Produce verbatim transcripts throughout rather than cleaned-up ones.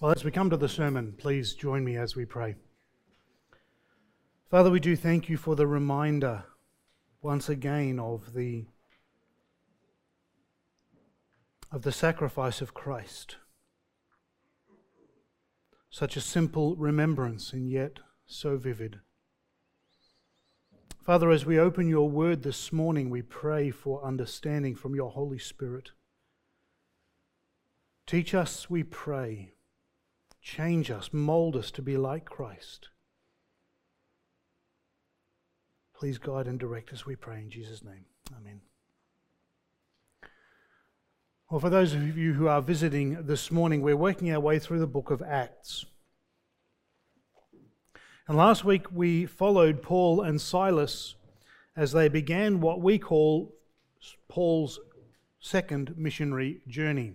Well, as we come to the sermon, please join me as we pray. Father, we do thank you for the reminder once again of the of the sacrifice of Christ. Such a simple remembrance and yet so vivid. Father, as we open your word this morning, we pray for understanding from your Holy Spirit. Teach us, we pray. Change us, mold us to be like Christ. Please guide and direct us, we pray in Jesus' name. Amen. Well, for those of you who are visiting this morning, we're working our way through the book of Acts. And last week we followed Paul and Silas as they began what we call Paul's second missionary journey.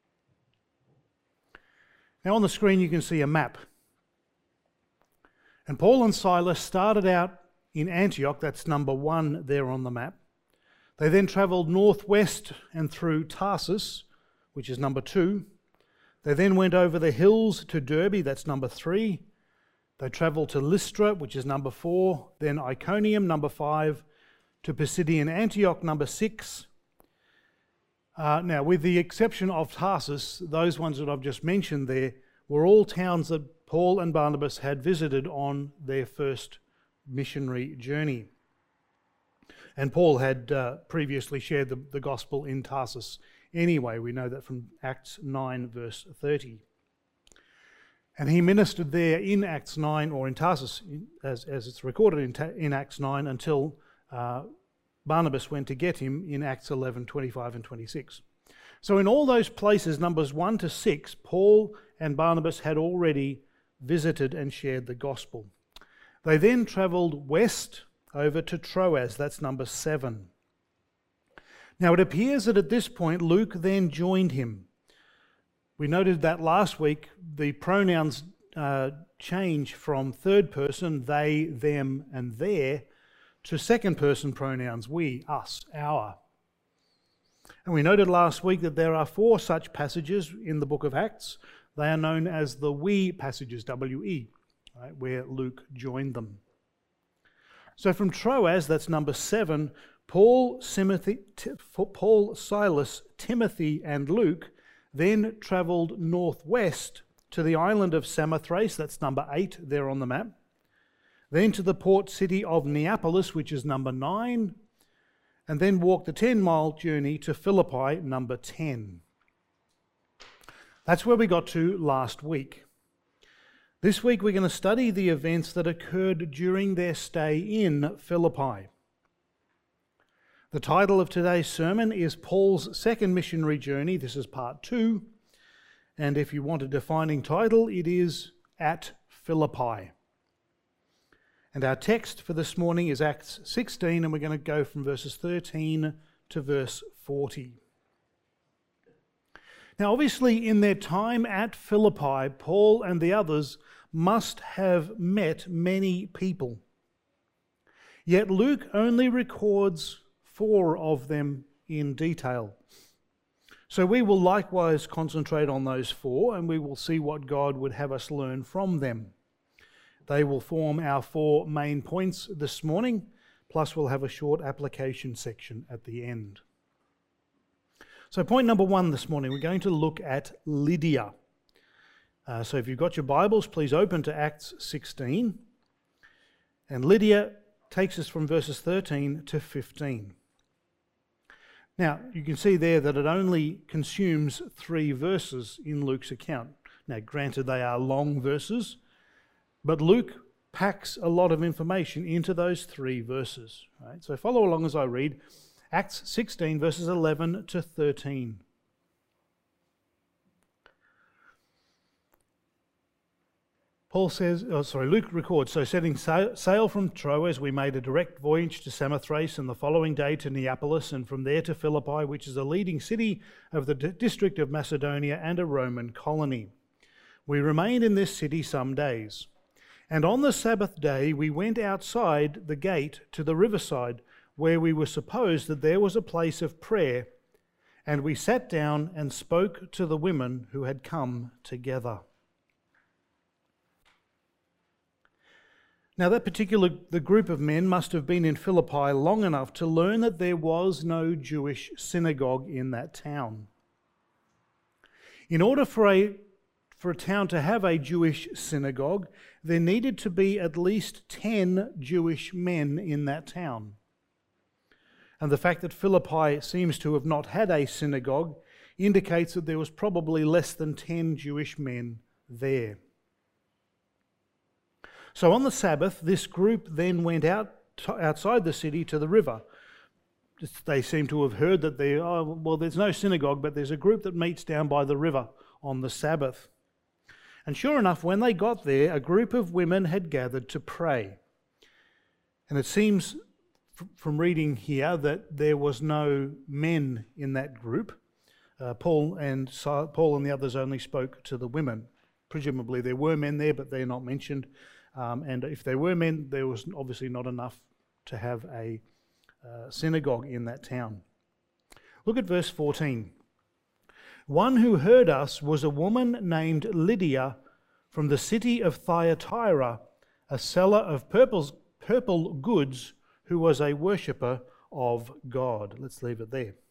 Now on the screen you can see a map. And Paul and Silas started out in Antioch, that's number one there on the map. They then travelled northwest and through Tarsus, which is number two. They then went over the hills to Derbe, that's number three. They travelled to Lystra, which is number four. Then Iconium, number five. To Pisidian Antioch, number six. Uh, now, with the exception of Tarsus, those ones that I've just mentioned there were all towns that Paul and Barnabas had visited on their first missionary journey. And Paul had uh, previously shared the, the gospel in Tarsus anyway. We know that from Acts nine, verse thirty. And he ministered there in Acts nine, or in Tarsus, as, as it's recorded in, ta- in Acts nine, until uh, Barnabas went to get him in Acts eleven, twenty-five and twenty-six. So in all those places, numbers one to six, Paul and Barnabas had already visited and shared the gospel. They then travelled west over to Troas, that's number seven. Now it appears that at this point Luke then joined him. We noted that last week the pronouns uh, change from third person, they, them and their, to second person pronouns, we, us, our. And we noted last week that there are four such passages in the book of Acts. They are known as the we passages, W E, right, where Luke joined them. So from Troas, that's number seven, Paul, Timothy, Paul, Silas, Timothy and Luke then travelled northwest to the island of Samothrace, that's number eight there on the map. Then to the port city of Neapolis, which is number nine, and then walked the ten-mile journey to Philippi, number ten. That's where we got to last week. This week we're going to study the events that occurred during their stay in Philippi. The title of today's sermon is Paul's Second Missionary Journey. This is part two. And if you want a defining title, it is At Philippi. And our text for this morning is Acts sixteen, and we're going to go from verses thirteen to verse forty. Now, obviously, in their time at Philippi, Paul and the others must have met many people. Yet Luke only records four of them in detail. So we will likewise concentrate on those four, and we will see what God would have us learn from them. They will form our four main points this morning, plus we'll have a short application section at the end. So point number one this morning, we're going to look at Lydia. Uh, so if you've got your Bibles, please open to Acts sixteen. And Lydia takes us from verses thirteen to fifteen. Now, you can see there that it only consumes three verses in Luke's account. Now, granted, they are long verses, but Luke packs a lot of information into those three verses. Right? So follow along as I read Acts sixteen, verses eleven to thirteen. Paul says, oh, sorry, Luke records, so setting sail from Troas, we made a direct voyage to Samothrace, and the following day to Neapolis, and from there to Philippi, which is a leading city of the d- district of Macedonia and a Roman colony. We remained in this city some days. And on the Sabbath day we went outside the gate to the riverside, where we were supposed that there was a place of prayer, and we sat down and spoke to the women who had come together. Now, that particular the group of men must have been in Philippi long enough to learn that there was no Jewish synagogue in that town. In order for a, for a town to have a Jewish synagogue, there needed to be at least ten Jewish men in that town. And the fact that Philippi seems to have not had a synagogue indicates that there was probably less than ten Jewish men there. So on the Sabbath, this group then went out to, outside the city to the river. They seem to have heard that there, oh, well, there's no synagogue, but there's a group that meets down by the river on the Sabbath. And sure enough, when they got there, a group of women had gathered to pray. And it seems f- from reading here that there was no men in that group. Uh, Paul and Paul and the others only spoke to the women. Presumably there were men there, but they're not mentioned. Um, and if there were men, there was obviously not enough to have a uh, synagogue in that town. Look at verse fourteen. One who heard us was a woman named Lydia from the city of Thyatira, a seller of purple, purple goods, who was a worshipper of God. Let's leave it there.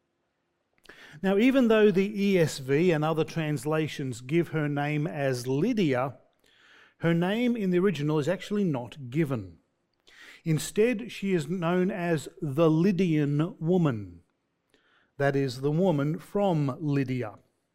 Now, even though the E S V and other translations give her name as Lydia, her name in the original is actually not given. Instead, she is known as the Lydian woman. That is, the woman from Lydia.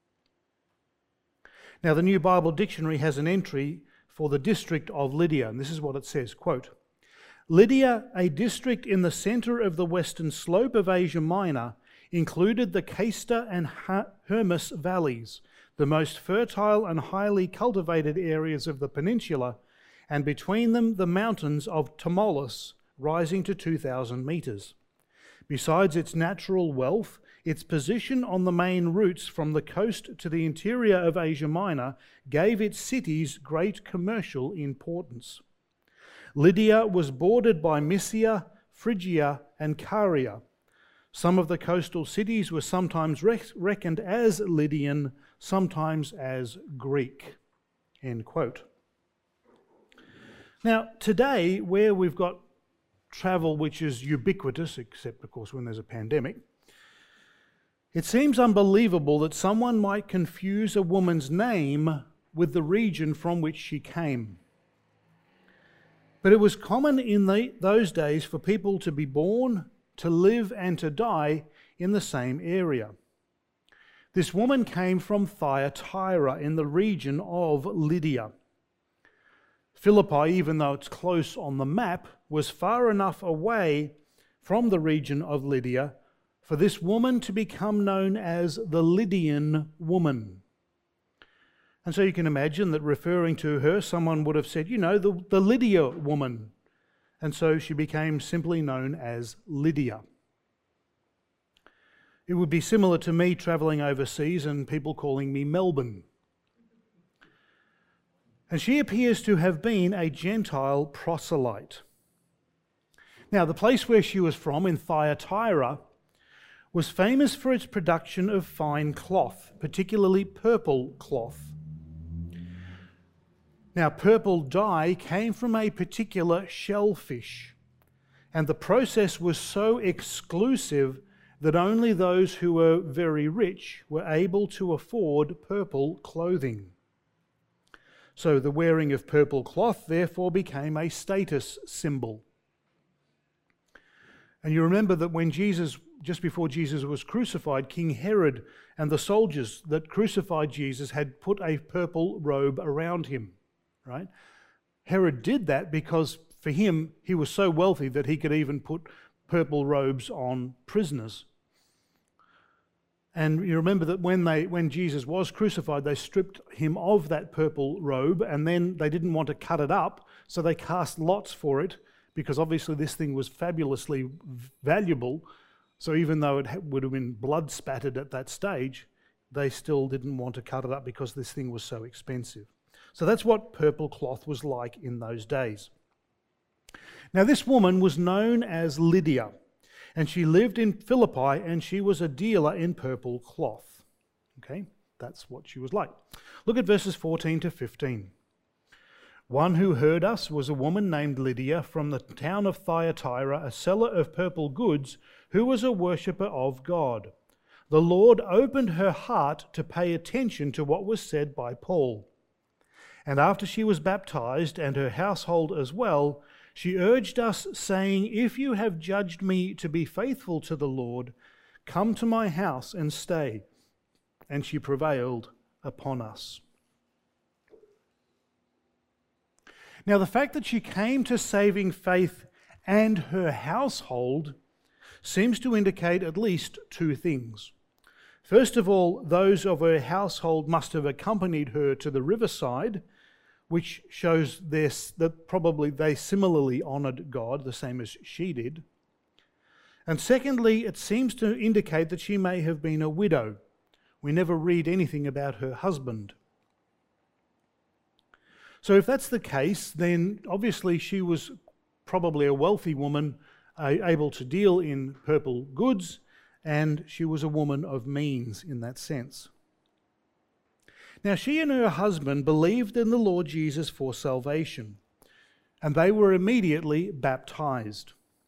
Now, the New Bible Dictionary has an entry for the district of Lydia, and this is what it says, quote, Lydia, a district in the centre of the western slope of Asia Minor, included the Cayster and Hermus valleys, the most fertile and highly cultivated areas of the peninsula, and between them the mountains of Tmolus, rising to two thousand metres. Besides its natural wealth, its position on the main routes from the coast to the interior of Asia Minor gave its cities great commercial importance. Lydia was bordered by Mysia, Phrygia, and Caria. Some of the coastal cities were sometimes rec- reckoned as Lydian, sometimes as Greek. End quote. Now, today, where we've got travel which is ubiquitous, except, of course, when there's a pandemic, it seems unbelievable that someone might confuse a woman's name with the region from which she came. But it was common in the, those days for people to be born, to live and to die in the same area. This woman came from Thyatira in the region of Lydia. Philippi, even though it's close on the map, was far enough away from the region of Lydia for this woman to become known as the Lydian woman. And so you can imagine that referring to her, someone would have said, you know, the, the Lydia woman. And so she became simply known as Lydia. It would be similar to me travelling overseas and people calling me Melbourne. And she appears to have been a Gentile proselyte. Now, the place where she was from, in Thyatira, was famous for its production of fine cloth, particularly purple cloth. Now, purple dye came from a particular shellfish, and the process was so exclusive that only those who were very rich were able to afford purple clothing. So the wearing of purple cloth therefore became a status symbol. And you remember that when Jesus, just before Jesus was crucified, King Herod and the soldiers that crucified Jesus had put a purple robe around him, right? Herod did that because for him, he was so wealthy that he could even put purple robes on prisoners. And you remember that when they, when Jesus was crucified, they stripped him of that purple robe, and then they didn't want to cut it up, so they cast lots for it, because obviously this thing was fabulously valuable. So even though it would have been blood spattered at that stage, they still didn't want to cut it up because this thing was so expensive. So that's what purple cloth was like in those days. Now, this woman was known as Lydia, and she lived in Philippi, and she was a dealer in purple cloth. Okay, that's what she was like. Look at verses fourteen to fifteen. One who heard us was a woman named Lydia from the town of Thyatira, a seller of purple goods, who was a worshipper of God. The Lord opened her heart to pay attention to what was said by Paul. And after she was baptized, and her household as well, she urged us, saying, "If you have judged me to be faithful to the Lord, come to my house and stay." And she prevailed upon us. Now, the fact that she came to saving faith and her household seems to indicate at least two things. First of all, those of her household must have accompanied her to the riverside, which shows this, that probably they similarly honoured God, the same as she did. And secondly, it seems to indicate that she may have been a widow. We never read anything about her husband. So if that's the case, then obviously she was probably a wealthy woman, uh, able to deal in purple goods, and she was a woman of means in that sense. Now she and her husband believed in the Lord Jesus for salvation, and they were immediately baptized.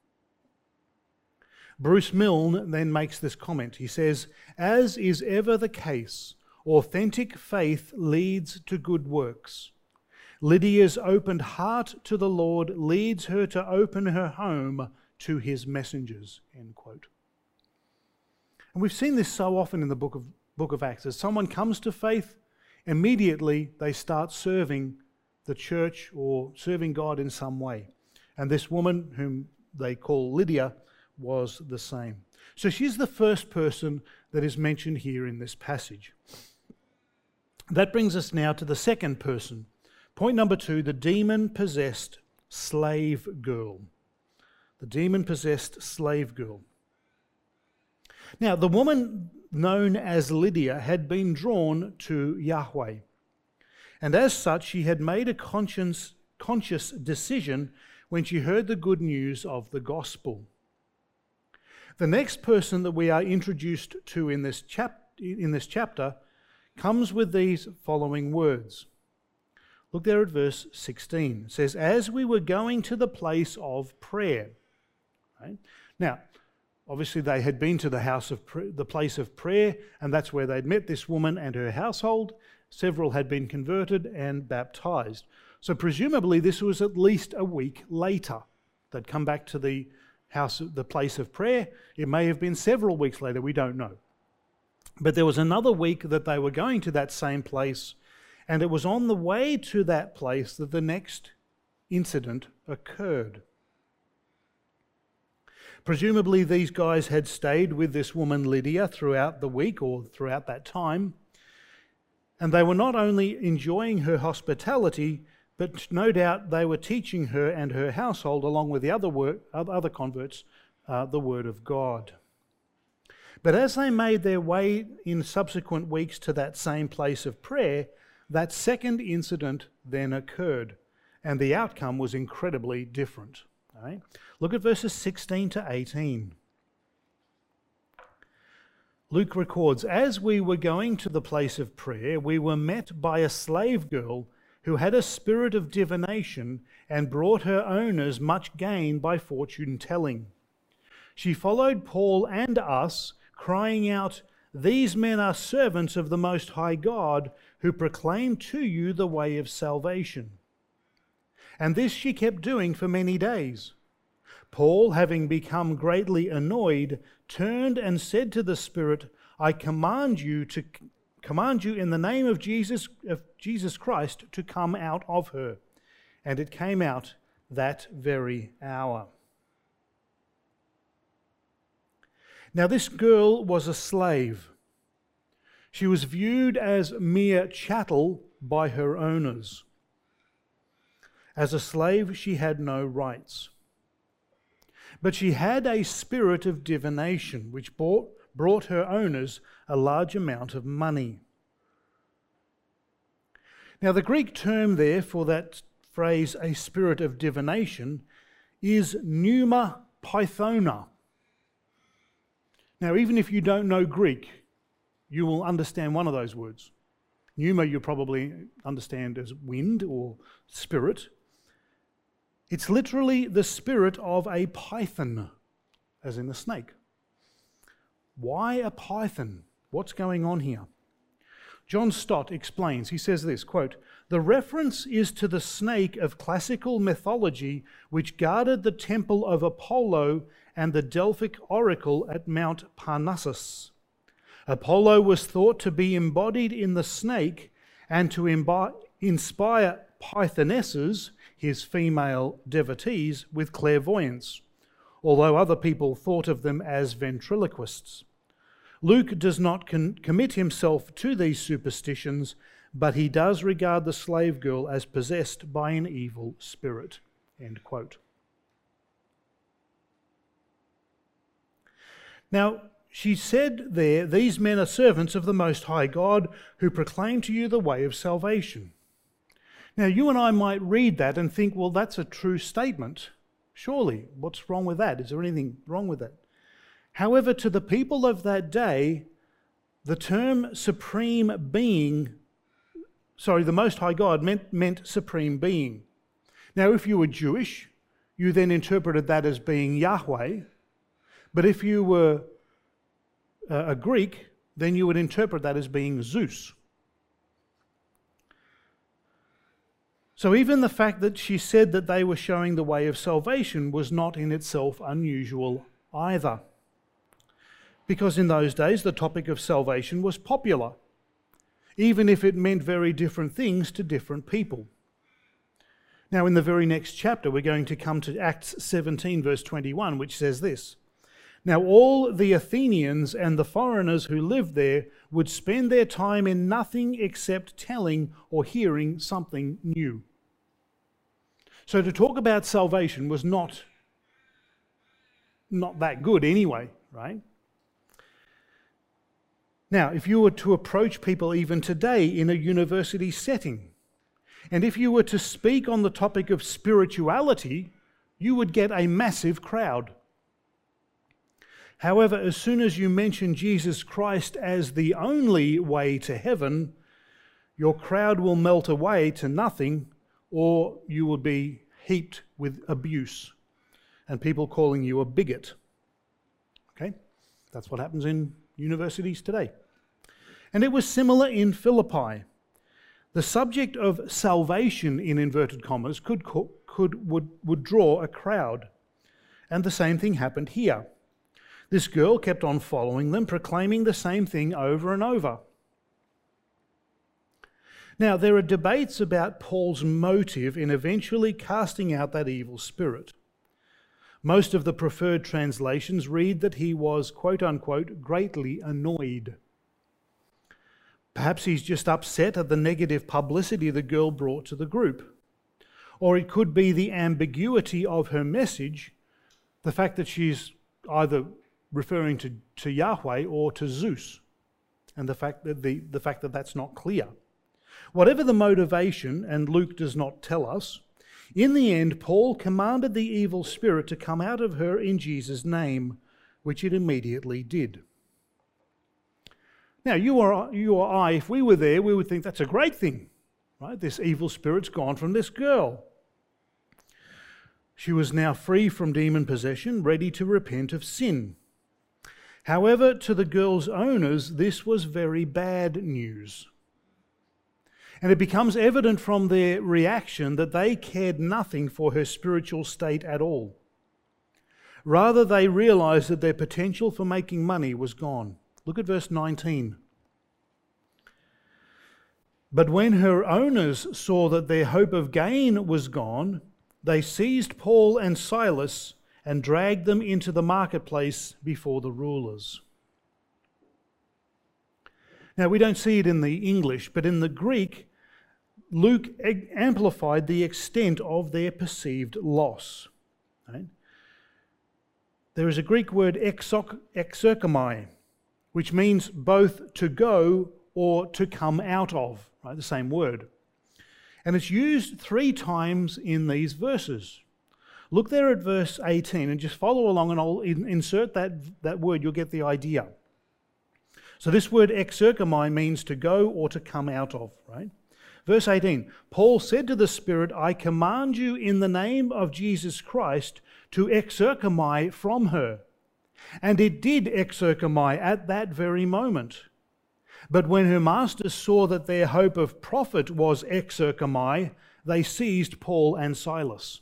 Bruce Milne then makes this comment. He says, "As is ever the case, authentic faith leads to good works. Lydia's opened heart to the Lord leads her to open her home to his messengers." End quote. And we've seen this so often in the book of, book of Acts. As someone comes to faith, immediately they start serving the church or serving God in some way. And this woman, whom they call Lydia, was the same. So she's the first person that is mentioned here in this passage. That brings us now to the second person. Point number two, the demon-possessed slave girl. The demon-possessed slave girl. Now, the woman known as Lydia had been drawn to Yahweh, and as such she had made a conscious, conscious decision when she heard the good news of the gospel. The next person that we are introduced to in this, chap- in this chapter comes with these following words. Look there at verse sixteen. It says, "As we were going to the place of prayer." Right? Now, obviously they had been to the house of pr- the place of prayer, and that's where they'd met this woman and her household. Several had been converted and baptized. So presumably this was at least a week later. They'd come back to the house, the place of prayer. It may have been several weeks later, we don't know. But there was another week that they were going to that same place, and it was on the way to that place that the next incident occurred. Presumably these guys had stayed with this woman Lydia throughout the week or throughout that time, and they were not only enjoying her hospitality, but no doubt they were teaching her and her household, along with the other word, other converts, uh, the Word of God. But as they made their way in subsequent weeks to that same place of prayer, that second incident then occurred, and the outcome was incredibly different. Right? Look at verses sixteen to eighteen. Luke records, "As we were going to the place of prayer, we were met by a slave girl who had a spirit of divination and brought her owners much gain by fortune telling. She followed Paul and us, crying out, 'These men are servants of the Most High God, who proclaim to you the way of salvation.' And this she kept doing for many days. Paul, having become greatly annoyed, turned and said to the spirit, 'I command you to command you in the name of Jesus of Jesus Christ to come out of her.' And it came out that very hour." Now this girl was a slave. She was viewed as mere chattel by her owners. As a slave, she had no rights. But she had a spirit of divination, which brought, brought her owners a large amount of money. Now, the Greek term there for that phrase, a spirit of divination, is pneuma pythona. Now, even if you don't know Greek, you will understand one of those words. Pneuma you probably understand as wind or spirit. It's literally the spirit of a python, as in a snake. Why a python? What's going on here? John Stott explains, he says this, quote, "The reference is to the snake of classical mythology which guarded the temple of Apollo and the Delphic oracle at Mount Parnassus. Apollo was thought to be embodied in the snake and to imbi- inspire pythonesses, his female devotees, with clairvoyance, although other people thought of them as ventriloquists. Luke does not con- commit himself to these superstitions, but he does regard the slave girl as possessed by an evil spirit." End quote. Now, she said there, "These men are servants of the Most High God who proclaim to you the way of salvation." Now, you and I might read that and think, well, that's a true statement. Surely, what's wrong with that? Is there anything wrong with that? However, to the people of that day, the term supreme being, sorry, the Most High God meant, meant supreme being. Now, if you were Jewish, you then interpreted that as being Yahweh. But if you were a Greek, then you would interpret that as being Zeus. So even the fact that she said that they were showing the way of salvation was not in itself unusual either. Because in those days the topic of salvation was popular, even if it meant very different things to different people. Now in the very next chapter we're going to come to Acts seventeen verse twenty-one, which says this, "Now all the Athenians and the foreigners who lived there would spend their time in nothing except telling or hearing something new." So to talk about salvation was not, not that good anyway, right? Now, if you were to approach people even today in a university setting, and if you were to speak on the topic of spirituality, you would get a massive crowd. However, as soon as you mention Jesus Christ as the only way to heaven, your crowd will melt away to nothing, or you will be heaped with abuse and people calling you a bigot. Okay? That's what happens in universities today. And it was similar in Philippi. The subject of salvation, in inverted commas, could, could, would, would draw a crowd. And the same thing happened here. This girl kept on following them, proclaiming the same thing over and over. Now, there are debates about Paul's motive in eventually casting out that evil spirit. Most of the preferred translations read that he was, quote unquote, greatly annoyed. Perhaps he's just upset at the negative publicity the girl brought to the group. Or it could be the ambiguity of her message, the fact that she's either referring to, to Yahweh or to Zeus, and the fact that the, the fact that that's not clear. Whatever the motivation, and Luke does not tell us, in the end, Paul commanded the evil spirit to come out of her in Jesus' name, which it immediately did. Now, you or, you or I, if we were there, we would think that's a great thing, right? This evil spirit's gone from this girl. She was now free from demon possession, ready to repent of sin. However, to the girl's owners, this was very bad news. And it becomes evident from their reaction that they cared nothing for her spiritual state at all. Rather, they realized that their potential for making money was gone. Look at verse nineteen. But when her owners saw that their hope of gain was gone, they seized Paul and Silas and dragged them into the marketplace before the rulers. Now, we don't see it in the English, but in the Greek, Luke amplified the extent of their perceived loss. Right? There is a Greek word, exerchomai, which means both to go or to come out of, right? The same word. And it's used three times in these verses. Look there at verse eighteen and just follow along, and I'll insert that, that word, you'll get the idea. So this word exerchomai means to go or to come out of, right? Verse eighteen, Paul said to the Spirit, I command you in the name of Jesus Christ to exerchomai from her. And it did exerchomai at that very moment. But when her masters saw that their hope of profit was exerchomai, they seized Paul and Silas.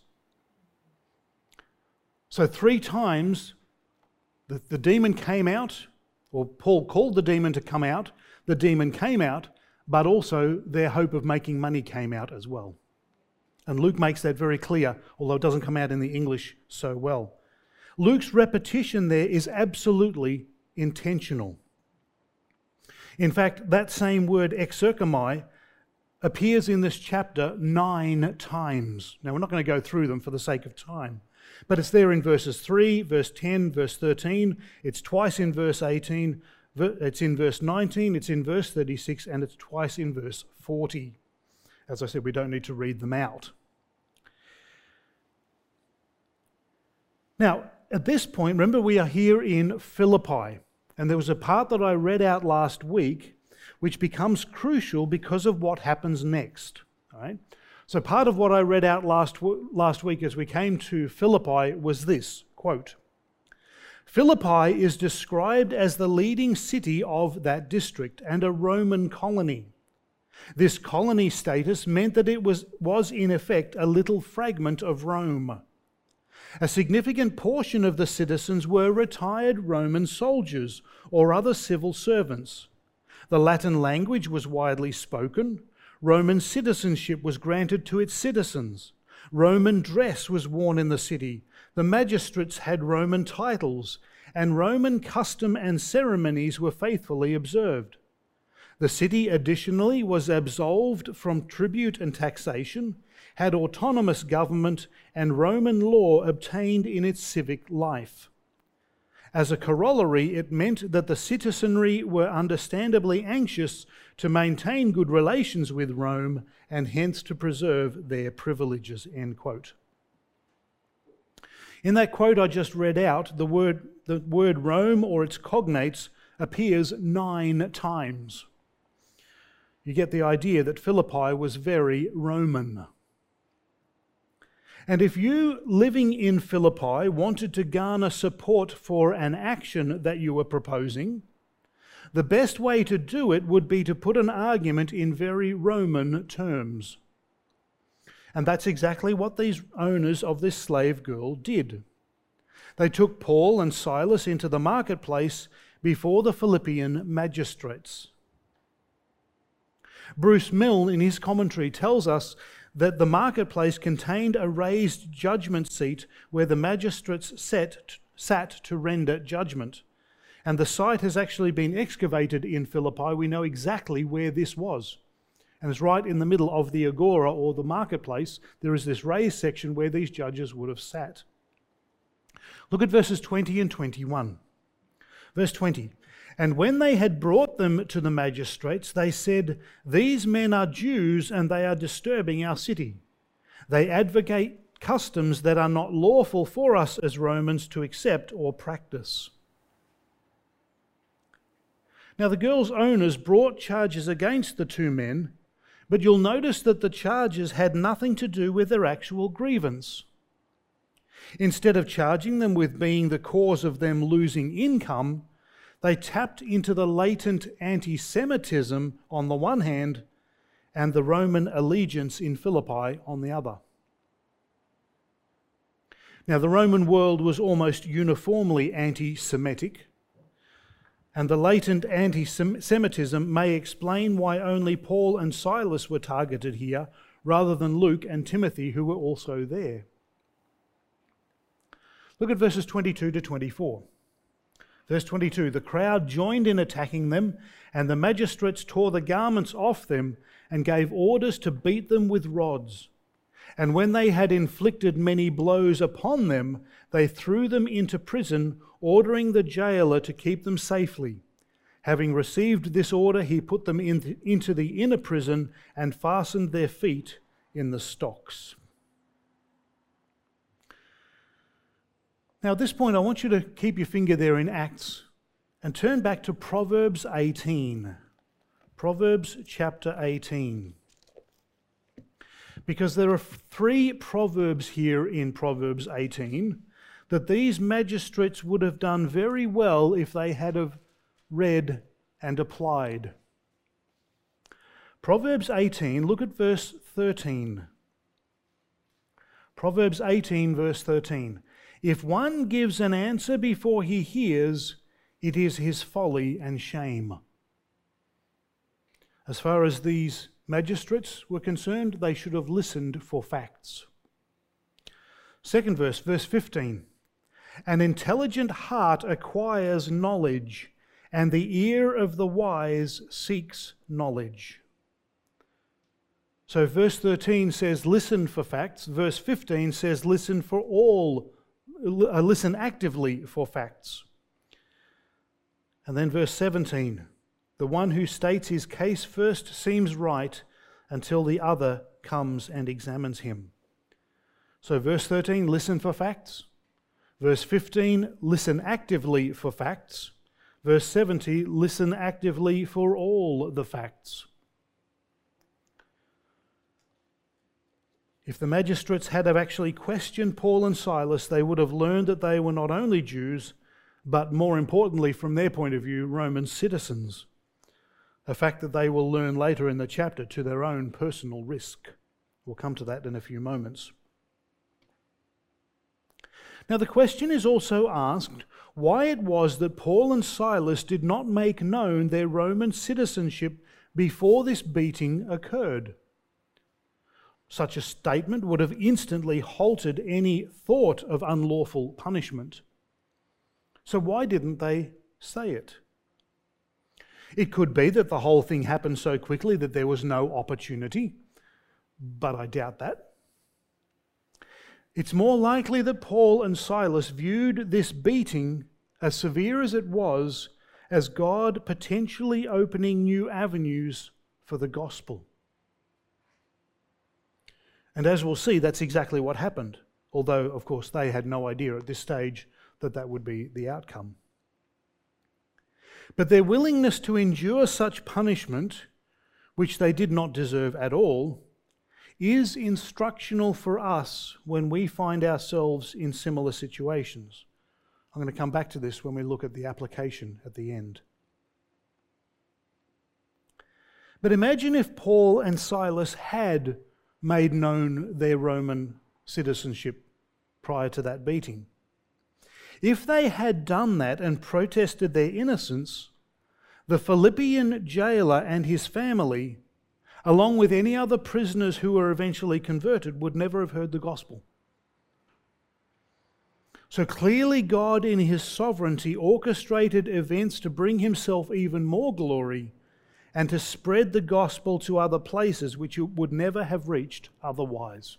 So three times the, the demon came out, or Paul called the demon to come out, the demon came out, but also their hope of making money came out as well. And Luke makes that very clear, although it doesn't come out in the English so well. Luke's repetition there is absolutely intentional. In fact, that same word exerchomai appears in this chapter nine times. Now, we're not going to go through them for the sake of time, but it's there in verses three, verse ten, verse thirteen, it's twice in verse eighteen, it's in verse nineteen, it's in verse thirty-six, and it's twice in verse forty. As I said, we don't need to read them out. Now, at this point, remember we are here in Philippi, and there was a part that I read out last week which becomes crucial because of what happens next. All right? So part of what I read out last, last week as we came to Philippi was this, quote, Philippi is described as the leading city of that district and a Roman colony. This colony status meant that it was, was in effect a little fragment of Rome. A significant portion of the citizens were retired Roman soldiers or other civil servants. The Latin language was widely spoken. Roman citizenship was granted to its citizens. Roman dress was worn in the city. The magistrates had Roman titles, and Roman custom and ceremonies were faithfully observed. The city additionally was absolved from tribute and taxation, had autonomous government, and Roman law obtained in its civic life. As a corollary, it meant that the citizenry were understandably anxious to maintain good relations with Rome and hence to preserve their privileges, end quote. In that quote I just read out, the word, the word Rome or its cognates appears nine times. You get the idea that Philippi was very Roman. And if you, living in Philippi, wanted to garner support for an action that you were proposing, the best way to do it would be to put an argument in very Roman terms. And that's exactly what these owners of this slave girl did. They took Paul and Silas into the marketplace before the Philippian magistrates. Bruce Milne, in his commentary, tells us that the marketplace contained a raised judgment seat where the magistrates sat, sat to render judgment. And the site has actually been excavated in Philippi. We know exactly where this was. And it's right in the middle of the agora or the marketplace. There is this raised section where these judges would have sat. Look at verses twenty and twenty-one. Verse twenty. And when they had brought them to the magistrates, they said, These men are Jews, and they are disturbing our city. They advocate customs that are not lawful for us as Romans to accept or practice. Now the girl's owners brought charges against the two men, but you'll notice that the charges had nothing to do with their actual grievance. Instead of charging them with being the cause of them losing income, they tapped into the latent anti-Semitism on the one hand and the Roman allegiance in Philippi on the other. Now, the Roman world was almost uniformly anti-Semitic, and the latent anti-Semitism may explain why only Paul and Silas were targeted here rather than Luke and Timothy, who were also there. Look at verses twenty-two to twenty-four. Verse twenty-two, the crowd joined in attacking them, and the magistrates tore the garments off them and gave orders to beat them with rods. And when they had inflicted many blows upon them, they threw them into prison, ordering the jailer to keep them safely. Having received this order, he put them in, into the inner prison and fastened their feet in the stocks. Now at this point, I want you to keep your finger there in Acts and turn back to Proverbs eighteen. Proverbs chapter eighteen. Because there are three proverbs here in Proverbs eighteen that these magistrates would have done very well if they had have read and applied. Proverbs eighteen, look at verse thirteen. Proverbs eighteen, verse thirteen. If one gives an answer before he hears, it is his folly and shame. As far as these magistrates were concerned, they should have listened for facts. Second verse, verse fifteen. An intelligent heart acquires knowledge, and the ear of the wise seeks knowledge. So verse thirteen says, listen for facts. Verse fifteen says, listen for all, uh, listen actively for facts. And then verse seventeen, the one who states his case first seems right until the other comes and examines him. So verse thirteen, listen for facts. Verse fifteen, listen actively for facts. Verse seventy, listen actively for all the facts. If the magistrates had have actually questioned Paul and Silas, they would have learned that they were not only Jews, but more importantly, from their point of view, Roman citizens. A fact that they will learn later in the chapter to their own personal risk. We'll come to that in a few moments. Now the question is also asked why it was that Paul and Silas did not make known their Roman citizenship before this beating occurred. Such a statement would have instantly halted any thought of unlawful punishment. So why didn't they say it? It could be that the whole thing happened so quickly that there was no opportunity, but I doubt that. It's more likely that Paul and Silas viewed this beating, as severe as it was, as God potentially opening new avenues for the gospel. And as we'll see, that's exactly what happened, although, of course, they had no idea at this stage that that would be the outcome. But their willingness to endure such punishment, which they did not deserve at all, is instructional for us when we find ourselves in similar situations. I'm going to come back to this when we look at the application at the end. But imagine if Paul and Silas had made known their Roman citizenship prior to that beating. If they had done that and protested their innocence, the Philippian jailer and his family, along with any other prisoners who were eventually converted, would never have heard the gospel. So clearly God in his sovereignty orchestrated events to bring himself even more glory and to spread the gospel to other places which it would never have reached otherwise.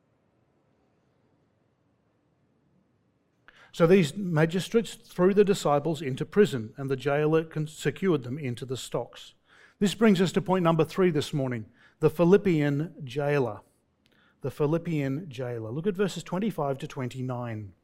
So these magistrates threw the disciples into prison, and the jailer secured them into the stocks. This brings us to point number three this morning, the Philippian jailer. The Philippian jailer. Look at verses twenty-five to twenty-nine.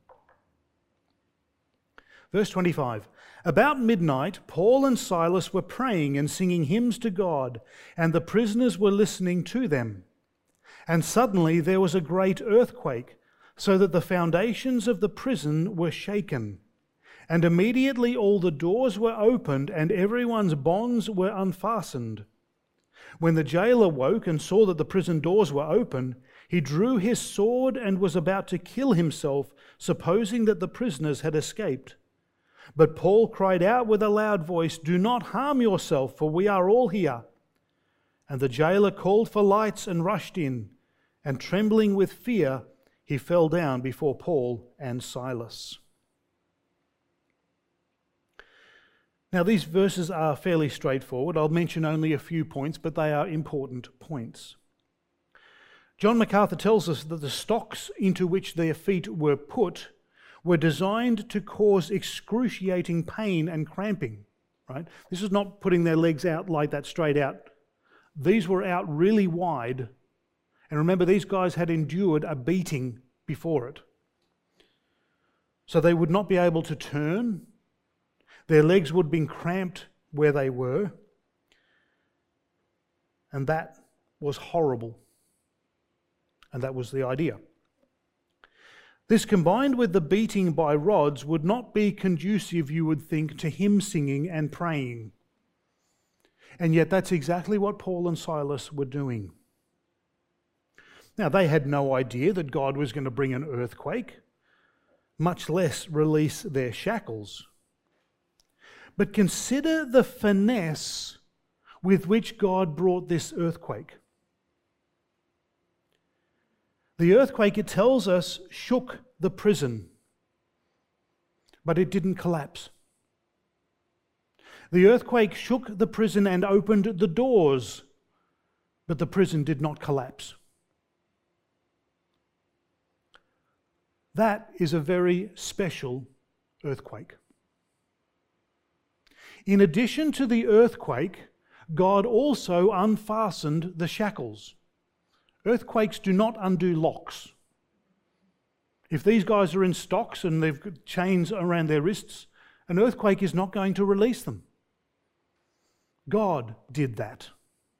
Verse twenty-five. About midnight, Paul and Silas were praying and singing hymns to God, and the prisoners were listening to them. And suddenly there was a great earthquake, so that the foundations of the prison were shaken. And immediately all the doors were opened and everyone's bonds were unfastened. When the jailer woke and saw that the prison doors were open, he drew his sword and was about to kill himself, supposing that the prisoners had escaped. But Paul cried out with a loud voice, "Do not harm yourself, for we are all here." And the jailer called for lights and rushed in, and trembling with fear, he fell down before Paul and Silas. Now these verses are fairly straightforward. I'll mention only a few points, but they are important points. John MacArthur tells us that the stocks into which their feet were put were designed to cause excruciating pain and cramping. Right? This is not putting their legs out like that straight out. These were out really wide. And remember, these guys had endured a beating before it. So they would not be able to turn. Their legs would have been cramped where they were, and that was horrible. And that was the idea. This, combined with the beating by rods, would not be conducive, you would think, to hymn singing and praying. And yet that's exactly what Paul and Silas were doing. Now, they had no idea that God was going to bring an earthquake, much less release their shackles. But consider the finesse with which God brought this earthquake. The earthquake, it tells us, shook the prison, but it didn't collapse. The earthquake shook the prison and opened the doors, but the prison did not collapse. That is a very special earthquake. In addition to the earthquake, God also unfastened the shackles. Earthquakes do not undo locks. If these guys are in stocks and they've got chains around their wrists, an earthquake is not going to release them. God did that.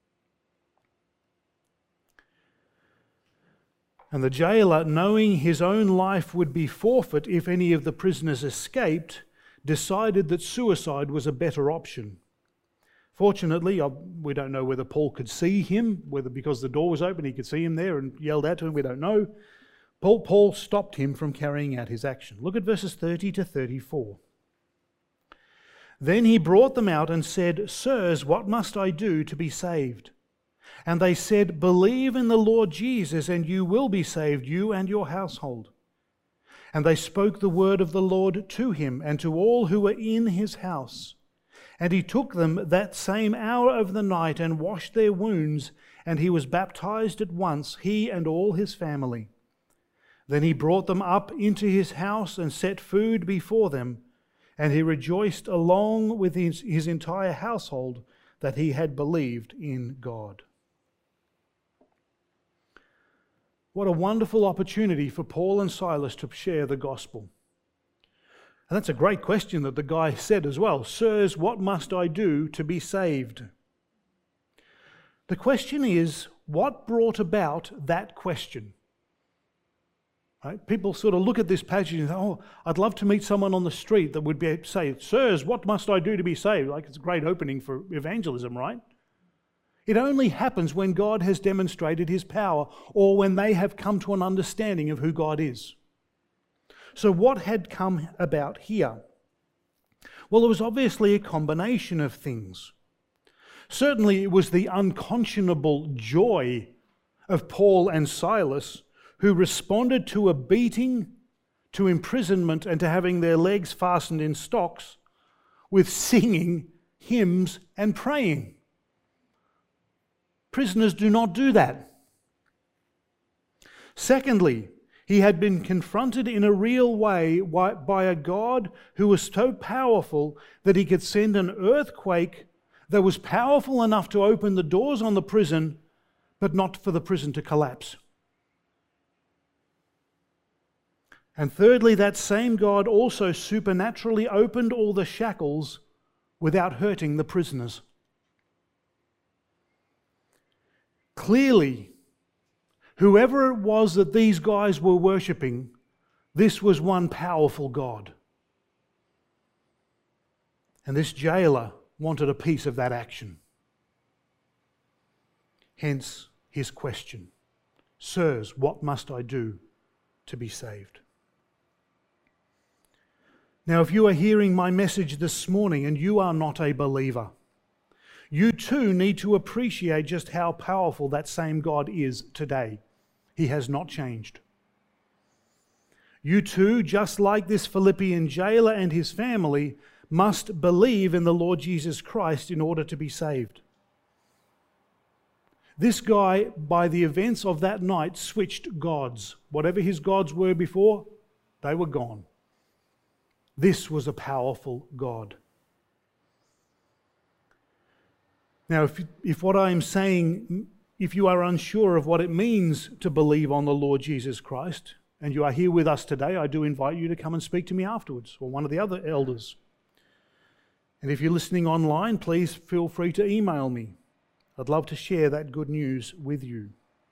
And the jailer, knowing his own life would be forfeit if any of the prisoners escaped, decided that suicide was a better option. Fortunately, we don't know whether Paul could see him, whether because the door was open he could see him there and yelled out to him, we don't know. Paul, Paul stopped him from carrying out his action. Look at verses thirty to thirty-four. Then he brought them out and said, Sirs, what must I do to be saved? And they said, Believe in the Lord Jesus, and you will be saved, you and your household. And they spoke the word of the Lord to him and to all who were in his house. And he took them that same hour of the night and washed their wounds, and he was baptized at once, he and all his family. Then he brought them up into his house and set food before them, and he rejoiced along with his, his entire household that he had believed in God. What a wonderful opportunity for Paul and Silas to share the gospel. And that's a great question that the guy said as well. Sirs, what must I do to be saved? The question is, what brought about that question? Right? People sort of look at this passage and say, oh, I'd love to meet someone on the street that would be say, Sirs, what must I do to be saved? Like it's a great opening for evangelism, right? It only happens when God has demonstrated his power or when they have come to an understanding of who God is. So what had come about here? Well, it was obviously a combination of things. Certainly it was the unconscionable joy of Paul and Silas, who responded to a beating, to imprisonment, and to having their legs fastened in stocks with singing hymns and praying. Prisoners do not do that. Secondly, he had been confronted in a real way by a God who was so powerful that he could send an earthquake that was powerful enough to open the doors on the prison, but not for the prison to collapse. And thirdly, that same God also supernaturally opened all the shackles without hurting the prisoners. Clearly, whoever it was that these guys were worshipping, this was one powerful God. And this jailer wanted a piece of that action. Hence his question, Sirs, what must I do to be saved? Now, if you are hearing my message this morning and you are not a believer, you too need to appreciate just how powerful that same God is today. He has not changed. You too, just like this Philippian jailer and his family, must believe in the Lord Jesus Christ in order to be saved. This guy, by the events of that night, switched gods. Whatever his gods were before, they were gone. This was a powerful God. Now, if, if what I'm saying, if you are unsure of what it means to believe on the Lord Jesus Christ, and you are here with us today, I do invite you to come and speak to me afterwards, or one of the other elders. And if you're listening online, please feel free to email me. I'd love to share that good news with you.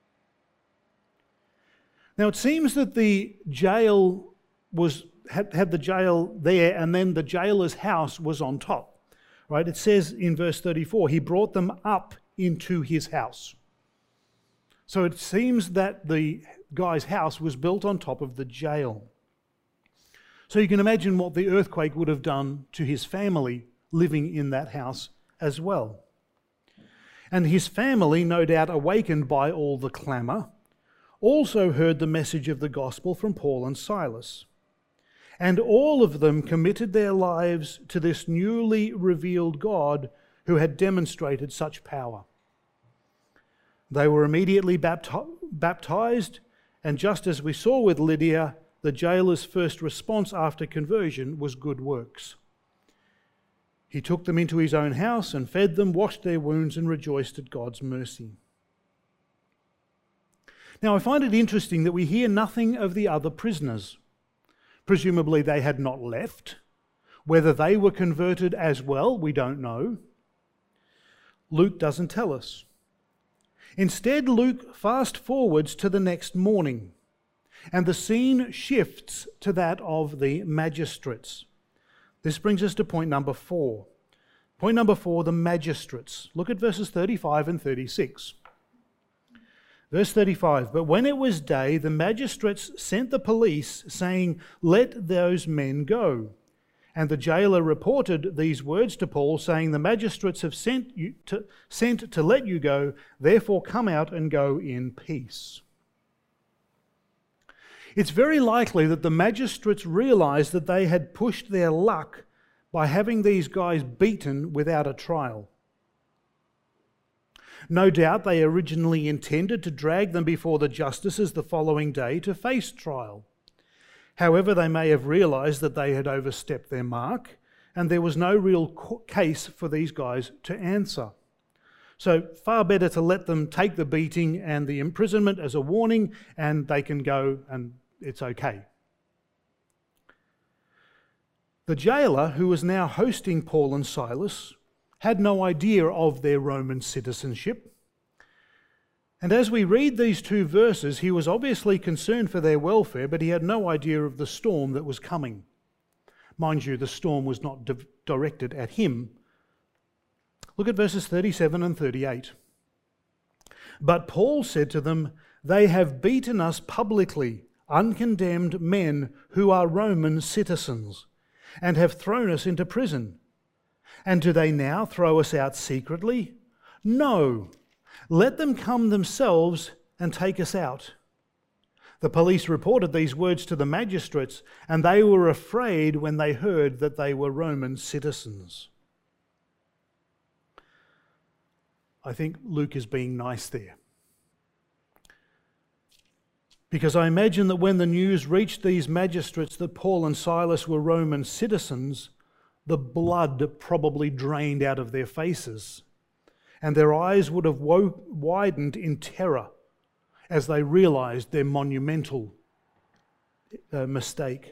Now, it seems that the jail was had, had the jail there, and then the jailer's house was on top. Right? It says in verse thirty-four, he brought them up into his house. So it seems that the guy's house was built on top of the jail. So you can imagine what the earthquake would have done to his family living in that house as well. And his family, no doubt awakened by all the clamour, also heard the message of the gospel from Paul and Silas. And all of them committed their lives to this newly revealed God who had demonstrated such power. They were immediately baptized, and just as we saw with Lydia, the jailer's first response after conversion was good works. He took them into his own house and fed them, washed their wounds, and rejoiced at God's mercy. Now, I find it interesting that we hear nothing of the other prisoners. Presumably they had not left. Whether they were converted as well, we don't know. Luke doesn't tell us. Instead, Luke fast forwards to the next morning, and the scene shifts to that of the magistrates. This brings us to point number four. Point number four, the magistrates. Look at verses thirty-five and thirty-six. Verse thirty-five, but when it was day, the magistrates sent the police, saying, let those men go. And the jailer reported these words to Paul, saying, the magistrates have sent you to, sent to let you go, therefore come out and go in peace. It's very likely that the magistrates realized that they had pushed their luck by having these guys beaten without a trial. No doubt they originally intended to drag them before the justices the following day to face trial. However, they may have realized that they had overstepped their mark and there was no real case for these guys to answer. So far better to let them take the beating and the imprisonment as a warning, and they can go and it's okay. The jailer, who was now hosting Paul and Silas, had no idea of their Roman citizenship. And as we read these two verses, he was obviously concerned for their welfare, but he had no idea of the storm that was coming. Mind you, the storm was not di- directed at him. Look at verses thirty-seven and thirty-eight. But Paul said to them, they have beaten us publicly, uncondemned men who are Roman citizens, and have thrown us into prison. And do they now throw us out secretly? No. Let them come themselves and take us out. The police reported these words to the magistrates, and they were afraid when they heard that they were Roman citizens. I think Luke is being nice there. Because I imagine that when the news reached these magistrates that Paul and Silas were Roman citizens, the blood probably drained out of their faces, and their eyes would have wo- widened in terror as they realized their monumental uh, mistake.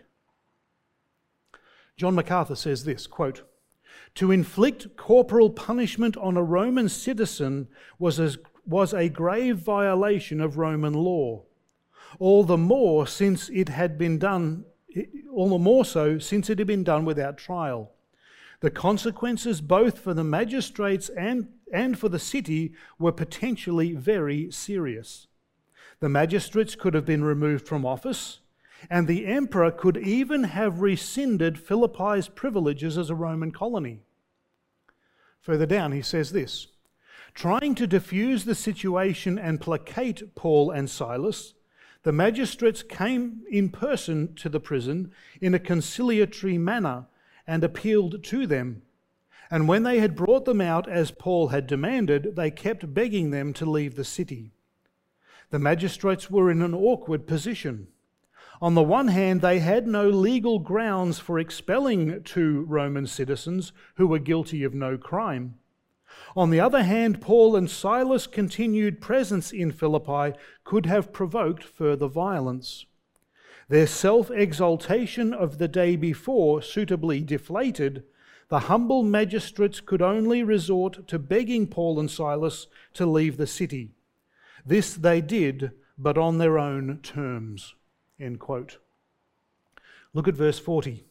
John MacArthur says this, quote, to inflict corporal punishment on a Roman citizen was, as, was a grave violation of Roman law, all the more since it had been done, all the more so since it had been done without trial. The consequences both for the magistrates and, and for the city were potentially very serious. The magistrates could have been removed from office, and the emperor could even have rescinded Philippi's privileges as a Roman colony. Further down he says this, trying to diffuse the situation and placate Paul and Silas, the magistrates came in person to the prison in a conciliatory manner and appealed to them. And when they had brought them out as Paul had demanded, they kept begging them to leave the city. The magistrates were in an awkward position. On the one hand, they had no legal grounds for expelling two Roman citizens who were guilty of no crime. On the other hand, Paul and Silas' continued presence in Philippi could have provoked further violence. Their self-exaltation of the day before suitably deflated, the humble magistrates could only resort to begging Paul and Silas to leave the city. This they did, but on their own terms." End quote. Look at verse forty.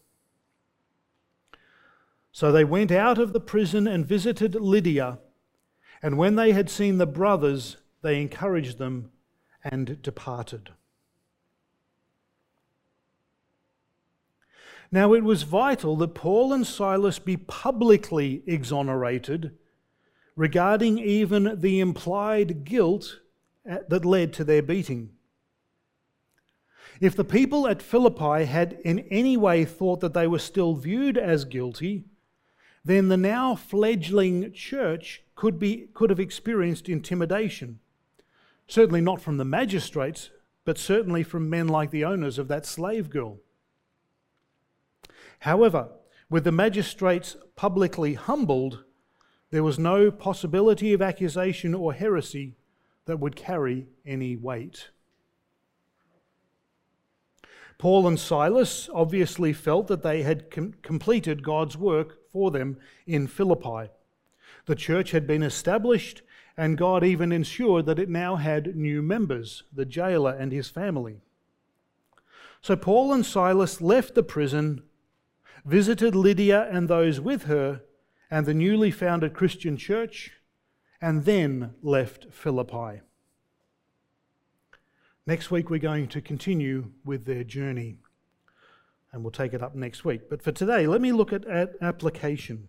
"So they went out of the prison and visited Lydia, and when they had seen the brothers, they encouraged them and departed." Now it was vital that Paul and Silas be publicly exonerated regarding even the implied guilt that led to their beating. If the people at Philippi had in any way thought that they were still viewed as guilty, then the now fledgling church could be could have experienced intimidation. Certainly not from the magistrates, but certainly from men like the owners of that slave girl. However, with the magistrates publicly humbled, there was no possibility of accusation or heresy that would carry any weight. Paul and Silas obviously felt that they had com- completed God's work for them in Philippi. The church had been established, and God even ensured that it now had new members, the jailer and his family. So Paul and Silas left the prison, visited Lydia and those with her and the newly founded Christian church, and then left Philippi. Next week we're going to continue with their journey, and we'll take it up next week. But for today, let me look at, at application.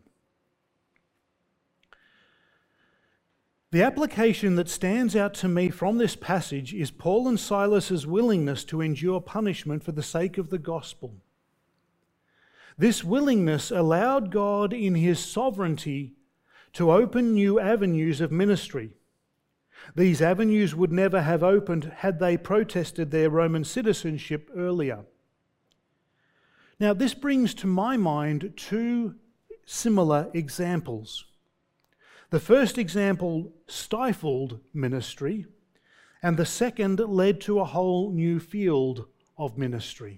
The application that stands out to me from this passage is Paul and Silas's willingness to endure punishment for the sake of the gospel. This willingness allowed God in his sovereignty to open new avenues of ministry. These avenues would never have opened had they protested their Roman citizenship earlier. Now, this brings to my mind two similar examples. The first example stifled ministry, and the second led to a whole new field of ministry.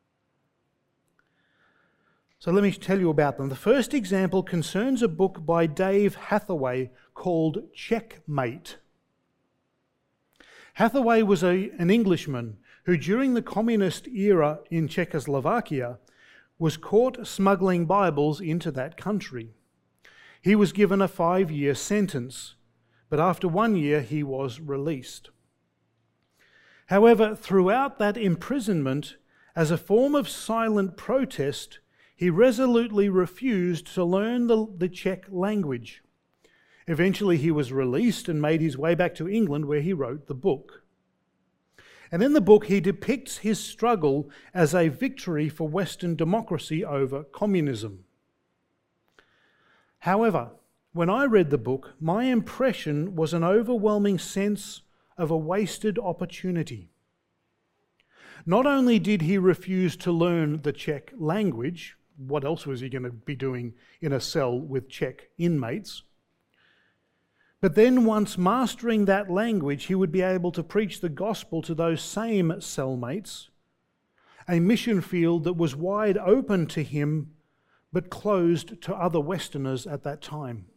So let me tell you about them. The first example concerns a book by Dave Hathaway called Checkmate. Hathaway was a, an Englishman who, during the communist era in Czechoslovakia, was caught smuggling Bibles into that country. He was given a five-year sentence, but after one year he was released. However, throughout that imprisonment, as a form of silent protest, he resolutely refused to learn the, the Czech language. Eventually he was released and made his way back to England, where he wrote the book. And in the book he depicts his struggle as a victory for Western democracy over communism. However, when I read the book, my impression was an overwhelming sense of a wasted opportunity. Not only did he refuse to learn the Czech language, what else was he going to be doing in a cell with Czech inmates? But then once mastering that language, he would be able to preach the gospel to those same cellmates, a mission field that was wide open to him but closed to other Westerners at that time.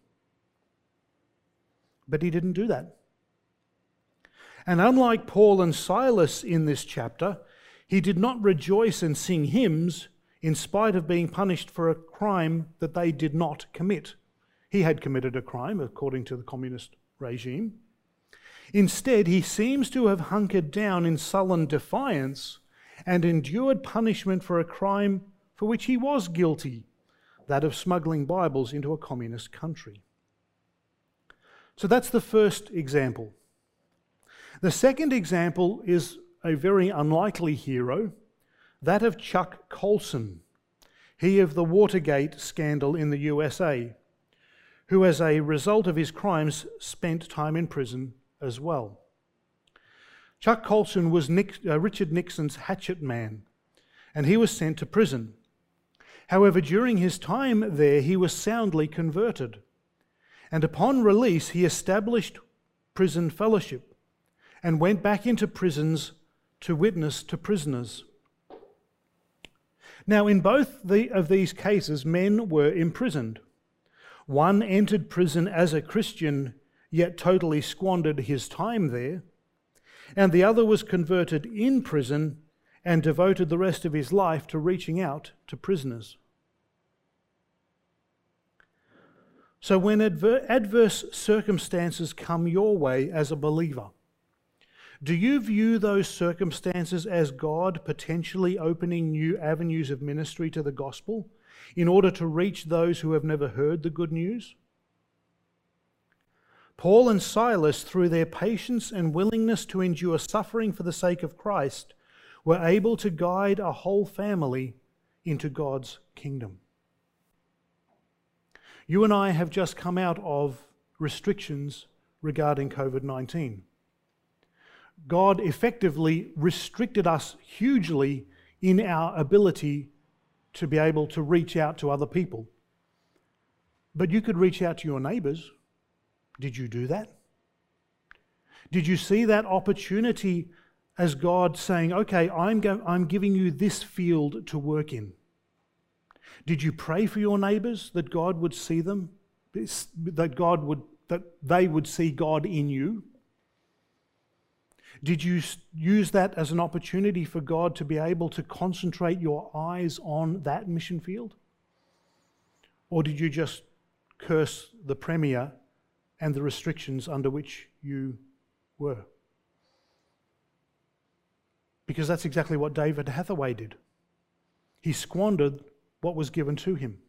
But he didn't do that. And unlike Paul and Silas in this chapter, he did not rejoice and sing hymns in spite of being punished for a crime that they did not commit. He had committed a crime according to the communist regime. Instead, he seems to have hunkered down in sullen defiance and endured punishment for a crime for which he was guilty, that of smuggling Bibles into a communist country. So that's the first example. The second example is a very unlikely hero, that of Chuck Colson, he of the Watergate scandal in the U S A, who as a result of his crimes spent time in prison as well. Chuck Colson was Nick, uh, Richard Nixon's hatchet man, and he was sent to prison. However, during his time there, he was soundly converted, and upon release, he established prison fellowship and went back into prisons to witness to prisoners. Now, in both the, of these cases, men were imprisoned. One entered prison as a Christian, yet totally squandered his time there, and the other was converted in prison and devoted the rest of his life to reaching out to prisoners. So when adver- adverse circumstances come your way as a believer, do you view those circumstances as God potentially opening new avenues of ministry to the gospel in order to reach those who have never heard the good news? Paul and Silas, through their patience and willingness to endure suffering for the sake of Christ, were able to guide a whole family into God's kingdom. You and I have just come out of restrictions regarding covid nineteen. God effectively restricted us hugely in our ability to be able to reach out to other people. But you could reach out to your neighbours. Did you do that? Did you see that opportunity as God saying, okay, I'm, go- I'm giving you this field to work in? Did you pray for your neighbours that God would see them, that God would, that they would see God in you? Did you use that as an opportunity for God to be able to concentrate your eyes on that mission field? Or did you just curse the Premier and the restrictions under which you were? Because that's exactly what David Hathaway did. He squandered what was given to him.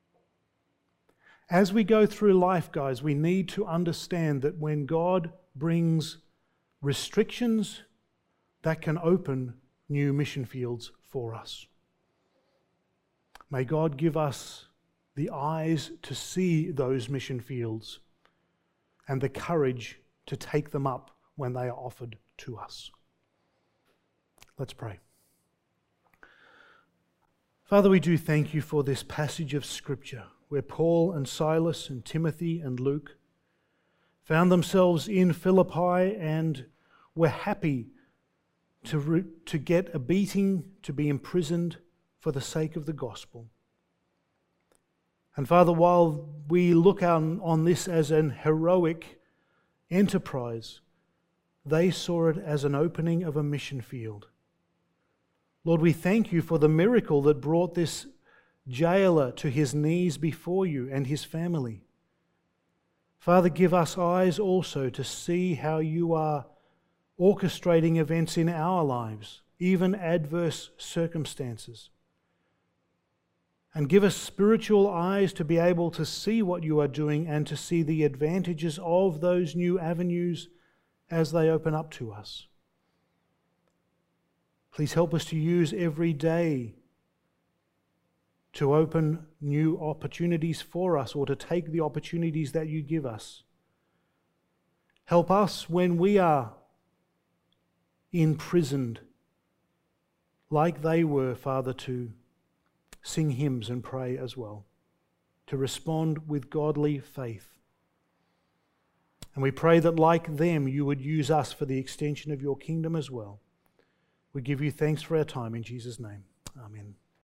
As we go through life, guys, we need to understand that when God brings restrictions, that can open new mission fields for us. May God give us the eyes to see those mission fields and the courage to take them up when they are offered to us. Let's pray. Father, we do thank you for this passage of Scripture where Paul and Silas and Timothy and Luke found themselves in Philippi and were happy to, re- to get a beating, to be imprisoned for the sake of the gospel. And Father, while we look on, on this as an heroic enterprise, they saw it as an opening of a mission field. Lord, we thank you for the miracle that brought this jailer to his knees before you and his family. Father, give us eyes also to see how you are orchestrating events in our lives, even adverse circumstances. And give us spiritual eyes to be able to see what you are doing and to see the advantages of those new avenues as they open up to us. Please help us to use every day to open new opportunities for us or to take the opportunities that you give us. Help us when we are imprisoned, like they were, Father, to sing hymns and pray as well, to respond with godly faith. And we pray that like them, you would use us for the extension of your kingdom as well. We give you thanks for our time in Jesus' name. Amen.